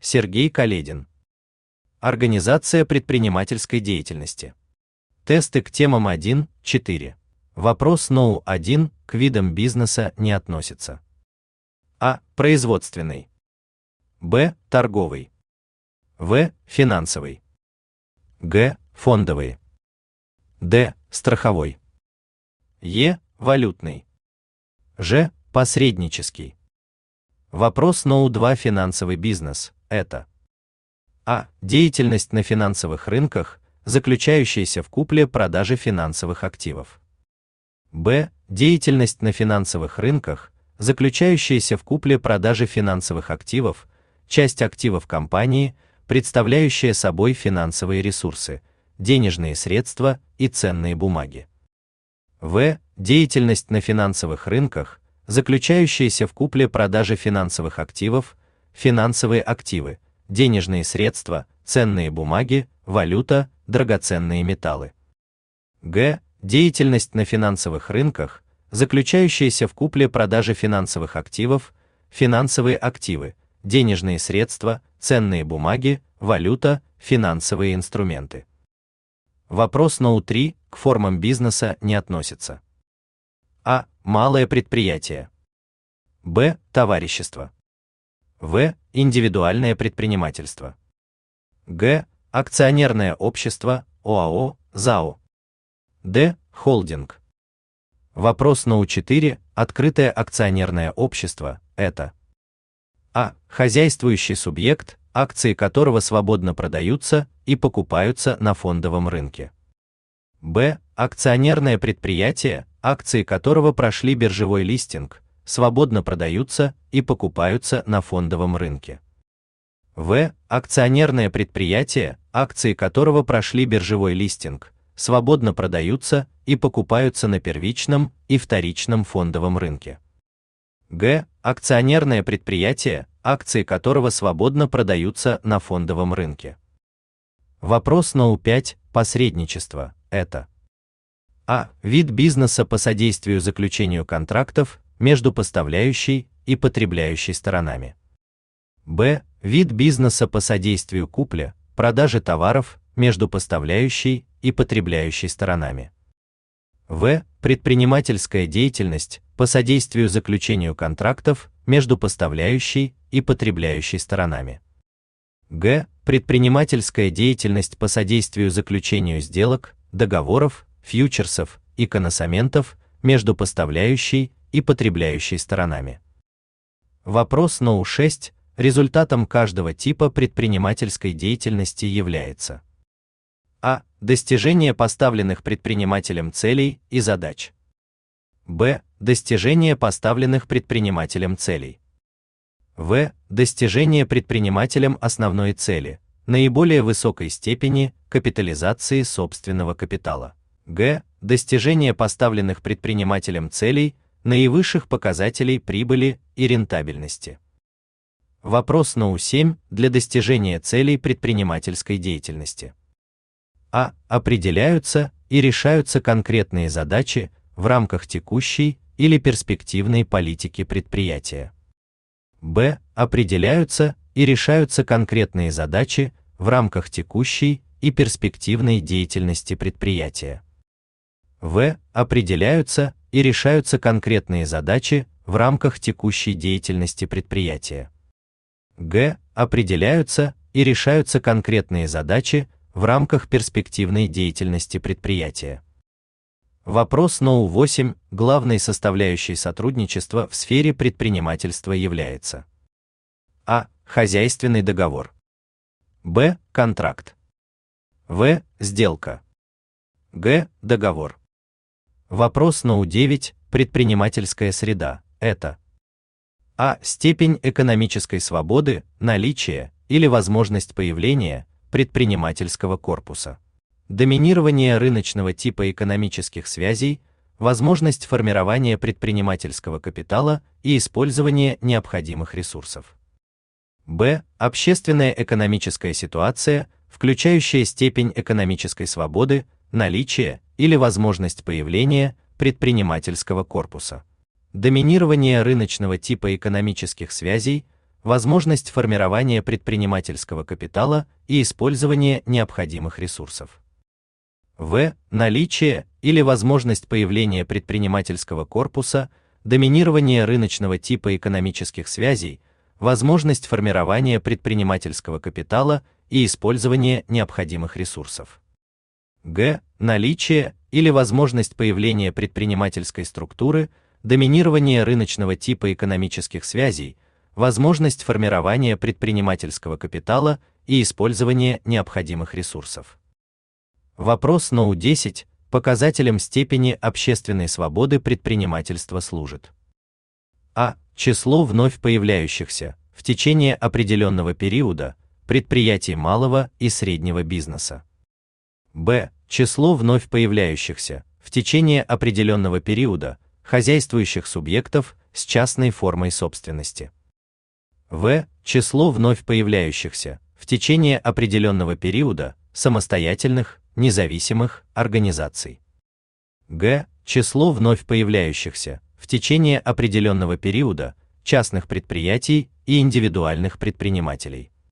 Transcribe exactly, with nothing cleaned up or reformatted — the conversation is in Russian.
Сергей Каледин. Организация предпринимательской деятельности. Тесты к темам один точка четыре. Вопрос ноу один к видам бизнеса не относится. А. Производственный. Б. Торговый. В. Финансовый. Г. Фондовый. Д. Страховой. Е. Валютный. Ж. Посреднический. Вопрос ноу два. Финансовый бизнес – это А. Деятельность на финансовых рынках, заключающаяся в купле-продаже финансовых активов. Б. Деятельность на финансовых рынках, заключающаяся в купле-продаже финансовых активов, часть активов компании, представляющая собой финансовые ресурсы, денежные средства и ценные бумаги. В. Деятельность на финансовых рынках, заключающаяся в купле-продаже финансовых активов, финансовые активы, денежные средства, ценные бумаги, валюта, драгоценные металлы. Г. Деятельность на финансовых рынках, заключающаяся в купле-продаже финансовых активов, финансовые активы, денежные средства, ценные бумаги, валюта, финансовые инструменты. Вопрос ноу три к формам бизнеса не относится. А. Малое предприятие. Б. Товарищество. В. Индивидуальное предпринимательство. Г. Акционерное общество, ОАО, ЗАО. Д. Холдинг. Вопрос ноу четыре. Открытое акционерное общество – это А. Хозяйствующий субъект, акции которого свободно продаются и покупаются на фондовом рынке. Б. Акционерное предприятие, акции которого прошли биржевой листинг, свободно продаются и покупаются на фондовом рынке. В. Акционерное предприятие, акции которого прошли биржевой листинг, свободно продаются и покупаются на первичном и вторичном фондовом рынке. Г. Акционерное предприятие, акции которого свободно продаются на фондовом рынке. Вопрос ноу пять. Посредничество – это А. Вид бизнеса по содействию заключению контрактов между поставляющей и потребляющей сторонами. Б. Вид бизнеса по содействию купле, продаже товаров между поставляющей и потребляющей сторонами. В. Предпринимательская деятельность по содействию заключению контрактов между поставляющей и потребляющей сторонами. Г. Предпринимательская деятельность по содействию заключению сделок, договоров, фьючерсов и коносаментов между поставляющей и потребляющей сторонами. Вопрос ноу шесть. Результатом каждого типа предпринимательской деятельности является А. Достижение поставленных предпринимателем целей и задач. Б. Достижение поставленных предпринимателем целей. В. Достижение предпринимателем основной цели, наиболее высокой степени капитализации собственного капитала. Г. Достижение поставленных предпринимателем целей, наивысших показателей прибыли и рентабельности. Вопрос ноу семь. Для достижения целей предпринимательской деятельности. А. Определяются и решаются конкретные задачи в рамках текущей или перспективной политики предприятия. Б. Определяются и решаются конкретные задачи в рамках текущей и перспективной деятельности предприятия. В. Определяются и решаются конкретные задачи в рамках текущей деятельности предприятия. Г. Определяются и решаются конкретные задачи в рамках перспективной деятельности предприятия. Вопрос ноу восемь. Главной составляющей сотрудничества в сфере предпринимательства является А. Хозяйственный договор. Б. Контракт. В. Сделка. Г. Договор. Вопрос ноу девять. Предпринимательская среда – это А. Степень экономической свободы, наличие или возможность появления предпринимательского корпуса. Доминирование рыночного типа экономических связей, возможность формирования предпринимательского капитала и использование необходимых ресурсов. Б. Общественная экономическая ситуация, включающая степень экономической свободы, наличие или возможность появления предпринимательского корпуса. Доминирование рыночного типа экономических связей, возможность формирования предпринимательского капитала и использования необходимых ресурсов. В. Наличие или возможность появления предпринимательского корпуса, доминирование рыночного типа экономических связей, возможность формирования предпринимательского капитала и использование необходимых ресурсов. Г. Наличие или возможность появления предпринимательской структуры, доминирование рыночного типа экономических связей, возможность формирования предпринимательского капитала и использование необходимых ресурсов. Вопрос ноу десять. Показателем степени общественной свободы предпринимательства служит: А. Число вновь появляющихся в течение определенного периода предприятий малого и среднего бизнеса. Б. Число вновь появляющихся в течение определенного периода хозяйствующих субъектов с частной формой собственности. В. Число вновь появляющихся в течение определенного периода самостоятельных, независимых организаций. Г. Число вновь появляющихся в течение определенного периода частных предприятий и индивидуальных предпринимателей.